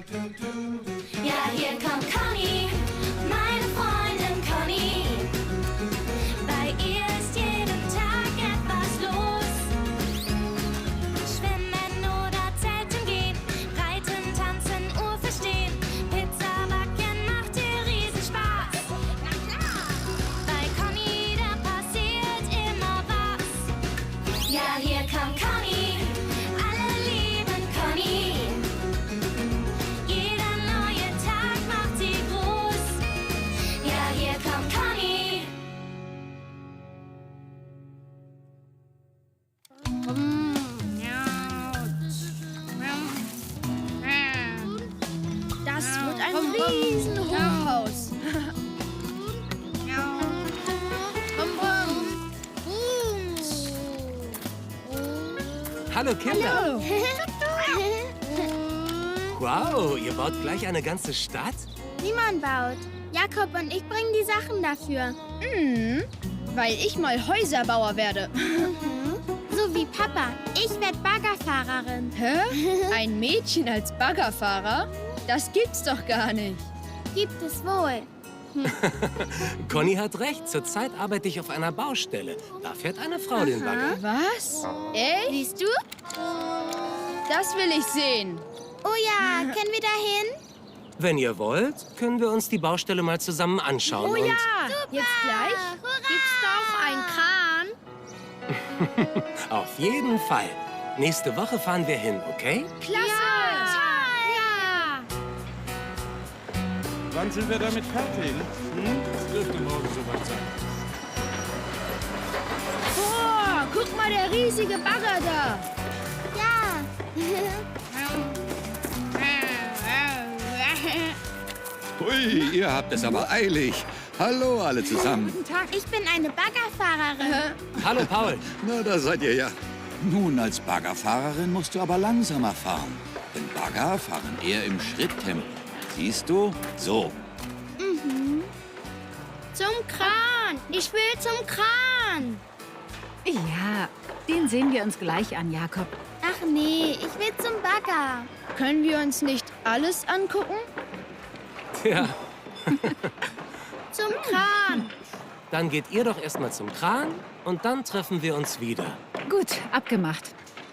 Ja, hier kommt Conny, meine Freundin Conny. Bei ihr ist jeden Tag etwas los. Schwimmen oder zelten gehen, reiten, tanzen, Uhr verstehen. Pizza backen macht ihr Riesenspaß. Na klar! Bei Conny, da passiert immer was. Ja, hier kommt Conny, alle lieben Conny. Jeder neue Tag macht sie groß. Ja, hier kommt Conny. Das wird ein Riesenhochhaus. Hallo Kinder. Hallo. Wow, ihr baut gleich eine ganze Stadt? Niemand baut. Jakob und ich bringen die Sachen dafür. Weil ich mal Häuserbauer werde. So wie Papa. Ich werde Baggerfahrerin. Hä? Ein Mädchen als Baggerfahrer? Das gibt's doch gar nicht. Gibt es wohl. Conny hat recht. Zurzeit arbeite ich auf einer Baustelle. Da fährt eine Frau den Bagger. Was? Echt? Siehst du? Das will ich sehen. Oh ja, können wir da hin? Wenn ihr wollt, können wir uns die Baustelle mal zusammen anschauen. Oh ja, jetzt gleich? Hurra! Gibt's da auch einen Kran? Auf jeden Fall. Nächste Woche fahren wir hin, okay? Klasse! Ja! Wann sind wir damit fertig? Das dürfte morgen soweit sein. Boah, guck mal, der riesige Bagger da. Ja. Hui, ihr habt es aber eilig. Hallo alle zusammen. Ich bin eine Baggerfahrerin. Hallo, Paul. Na, da seid ihr ja. Nun, als Baggerfahrerin musst du aber langsamer fahren. Denn Bagger fahren eher im Schritttempo. Siehst du? So. Zum Kran. Ich will zum Kran. Ja, den sehen wir uns gleich an, Jakob. Ach nee, ich will zum Bagger. Können wir uns nicht alles angucken? Ja, Zum Kran. dann geht ihr doch erstmal zum Kran und dann treffen wir uns wieder. Gut, abgemacht.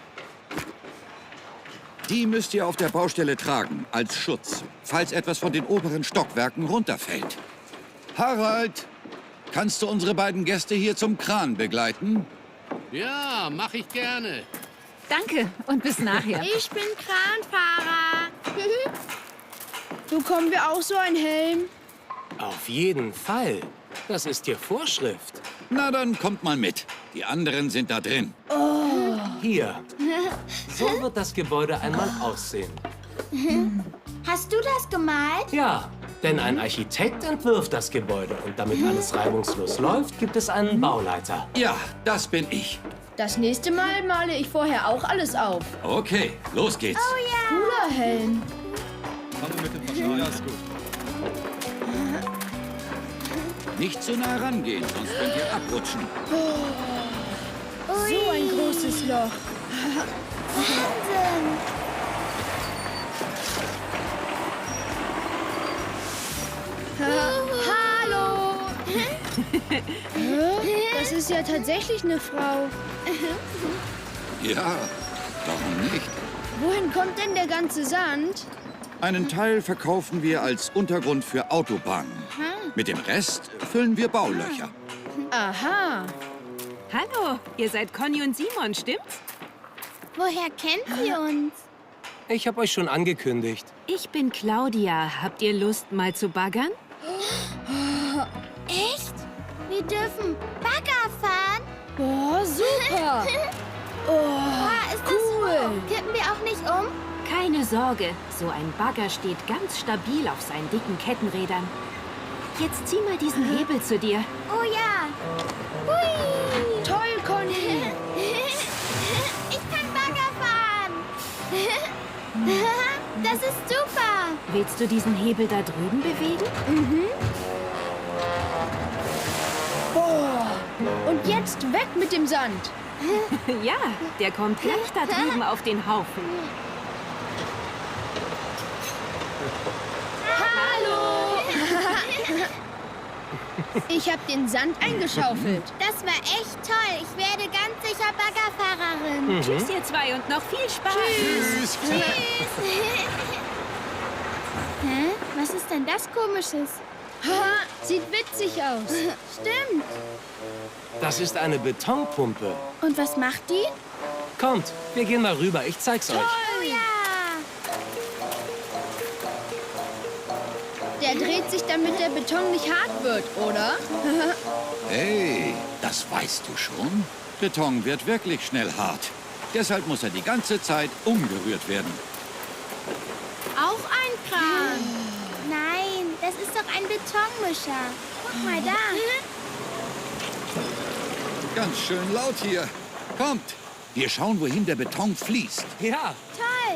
Die müsst ihr auf der Baustelle tragen, als Schutz, falls etwas von den oberen Stockwerken runterfällt. Harald, kannst du unsere beiden Gäste hier zum Kran begleiten? Ja, mach ich gerne. Danke und bis nachher. Ich bin Kranfahrer. Bekommen wir auch so einen Helm? Auf jeden Fall. Das ist hier Vorschrift. Na, dann kommt mal mit. Die anderen sind da drin. Hier. So wird das Gebäude einmal aussehen. Hast du das gemalt? Ja, denn ein Architekt entwirft das Gebäude. Und damit alles reibungslos läuft, gibt es einen Bauleiter. Ja, das bin ich. Das nächste Mal male ich vorher auch alles auf. Okay, los geht's. Cooler Helm. Nicht zu nah rangehen, sonst könnt ihr abrutschen. So ein großes Loch. Wahnsinn. Hallo! Das ist ja tatsächlich eine Frau. Ja, warum nicht? Wohin kommt denn der ganze Sand? Einen Teil verkaufen wir als Untergrund für Autobahnen. Mit dem Rest füllen wir Baulöcher. Aha. Hallo, ihr seid Conny und Simon, stimmt's? Woher kennt sie uns? Ich habe euch schon angekündigt. Ich bin Claudia. Habt ihr Lust, mal zu baggern? Echt? Wir dürfen Bagger fahren? Boah, super. Boah, ist das hoch. Kippen wir auch nicht um? Keine Sorge, so ein Bagger steht ganz stabil auf seinen dicken Kettenrädern. Jetzt zieh mal diesen Hebel zu dir. Oh ja. Hui. Toll, Conny. Ich kann Bagger fahren. Das ist super. Willst du diesen Hebel da drüben bewegen? Boah. Und jetzt weg mit dem Sand. Ja, der kommt gleich da drüben auf den Haufen. Ich habe den Sand eingeschaufelt. Das war echt toll. Ich werde ganz sicher Baggerfahrerin. Tschüss, ihr zwei, und noch viel Spaß. Tschüss. Hä? Was ist denn das Komisches? Haha, sieht witzig aus. Stimmt. Das ist eine Betonpumpe. Und was macht die? Kommt, wir gehen mal rüber. Ich zeig's euch. Oh ja. Der dreht sich, damit der Beton nicht hart wird, oder? Hey, das weißt du schon. Beton wird wirklich schnell hart. Deshalb muss er die ganze Zeit umgerührt werden. Auch ein Kran. Nein, das ist doch ein Betonmischer. Guck mal da. Ganz schön laut hier. Kommt, wir schauen, wohin der Beton fließt. Ja, Toll.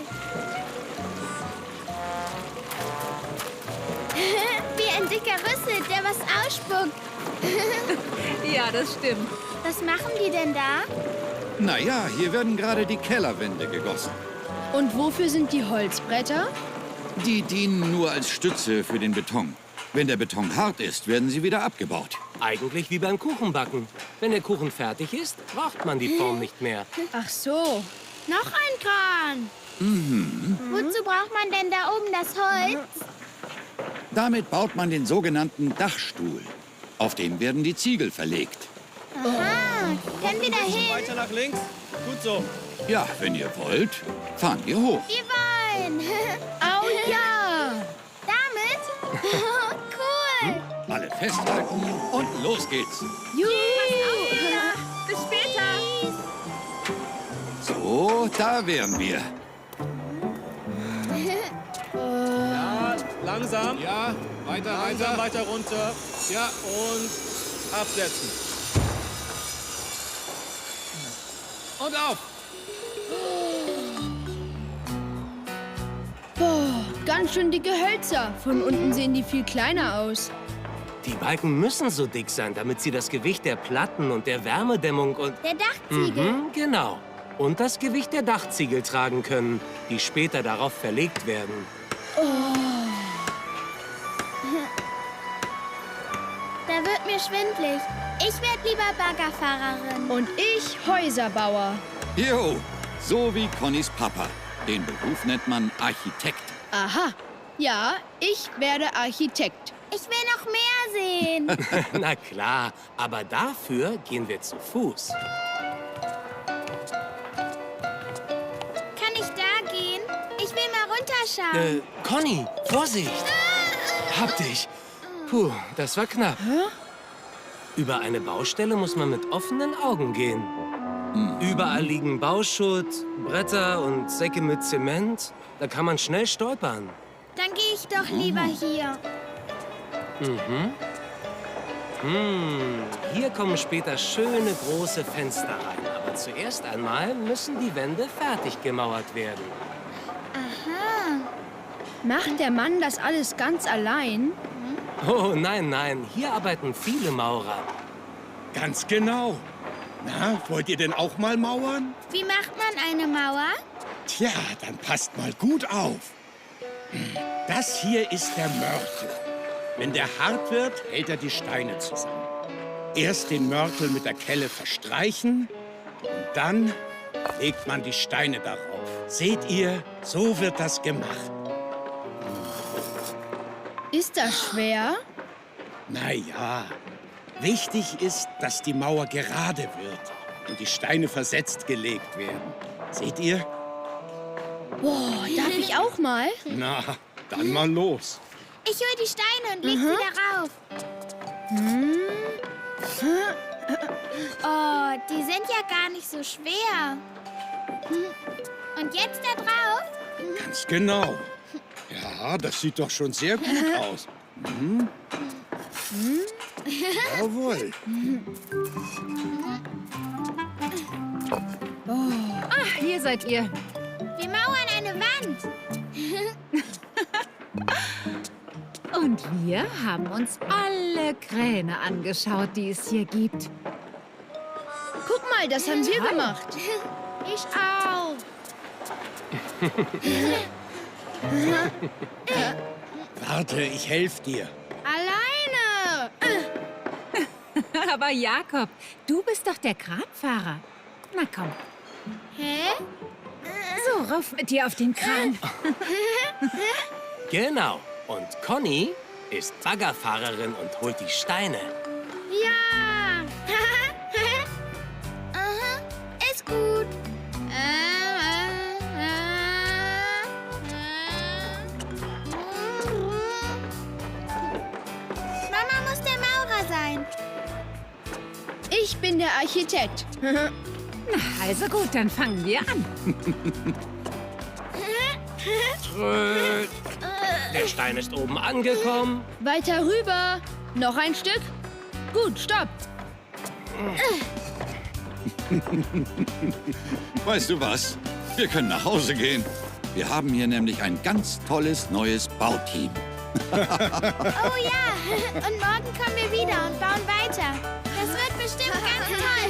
Wie ein dicker Rüssel, der was ausspuckt. Ja, das stimmt. Was machen die denn da? Naja, hier werden gerade die Kellerwände gegossen. Und wofür sind die Holzbretter? Die dienen nur als Stütze für den Beton. Wenn der Beton hart ist, werden sie wieder abgebaut. eigentlich wie beim Kuchenbacken. Wenn der Kuchen fertig ist, braucht man die Form nicht mehr. Ach so. Noch ein Kran. Wozu braucht man denn da oben das Holz? Damit baut man den sogenannten Dachstuhl. Auf dem werden die Ziegel verlegt. Aha, können wir da hin? Weiter nach links. Gut so. Ja, wenn ihr wollt, fahren wir hoch. Wir wollen. Au ja! Damit? Cool. Alle festhalten und los geht's. Juhu! Bis später. So, da wären wir. Ja, langsam. Ja, weiter, Langsam weiter. weiter runter. Ja, Und absetzen. und auf. Boah, ganz schön dicke Hölzer. Von unten sehen die viel kleiner aus. Die Balken müssen so dick sein, damit sie das Gewicht der Platten und der Wärmedämmung und... Der Dachziegel. Genau. Und das Gewicht der Dachziegel tragen können, die später darauf verlegt werden. Da wird mir schwindlig. Ich werde lieber Baggerfahrerin. Und ich Häuserbauer. Jo, so wie Connys Papa. Den Beruf nennt man Architekt. Aha. Ja, ich werde Architekt. Ich will noch mehr sehen. Na klar, aber dafür gehen wir zu Fuß. Kann ich da gehen? Ich will mal runterschauen. Conny, Vorsicht! Hab dich! Puh, das war knapp. Über eine Baustelle muss man mit offenen Augen gehen. Überall liegen Bauschutt, Bretter und Säcke mit Zement. Da kann man schnell stolpern. Dann gehe ich doch lieber hier. Hier kommen später schöne große Fenster rein. Aber zuerst einmal müssen die Wände fertig gemauert werden. Aha. Macht der Mann das alles ganz allein? Oh, nein, nein. Hier arbeiten viele Maurer. Ganz genau. Na, wollt ihr denn auch mal mauern? Wie macht man eine Mauer? Tja, dann passt mal gut auf. Das hier ist der Mörtel. Wenn der hart wird, hält er die Steine zusammen. Erst den Mörtel mit der Kelle verstreichen und dann legt man die Steine darauf. Seht ihr, so wird das gemacht. Ist das schwer? Na ja, wichtig ist, dass die Mauer gerade wird und die Steine versetzt gelegt werden. Seht ihr? Boah, darf ich auch mal? Na, dann mal los. Ich hole die Steine und leg sie darauf. Oh, die sind ja gar nicht so schwer. Und jetzt da drauf? Ganz genau. Ja, das sieht doch schon sehr gut aus. Jawohl. Ach, hier seid ihr. Wir mauern eine Wand. Und wir haben uns alle Kräne angeschaut, die es hier gibt. Guck mal, das haben wir gemacht. Ich auch. Warte, ich helfe dir. Alleine. Aber Jakob, du bist doch der Kranfahrer. Na komm, Hä? so rauf mit dir auf den Kran. Genau. Und Conny ist Baggerfahrerin und holt die Steine. Ja! Aha, ist gut. Mama muss der Maurer sein. Ich bin der Architekt. Na, also gut, dann fangen wir an. Tröd. Der Stein ist oben angekommen. Weiter rüber. Noch ein Stück. Gut, stopp. Weißt du was? Wir können nach Hause gehen. Wir haben hier nämlich ein ganz tolles neues Bauteam. Oh ja, und morgen kommen wir wieder und bauen weiter. Das wird bestimmt ganz toll.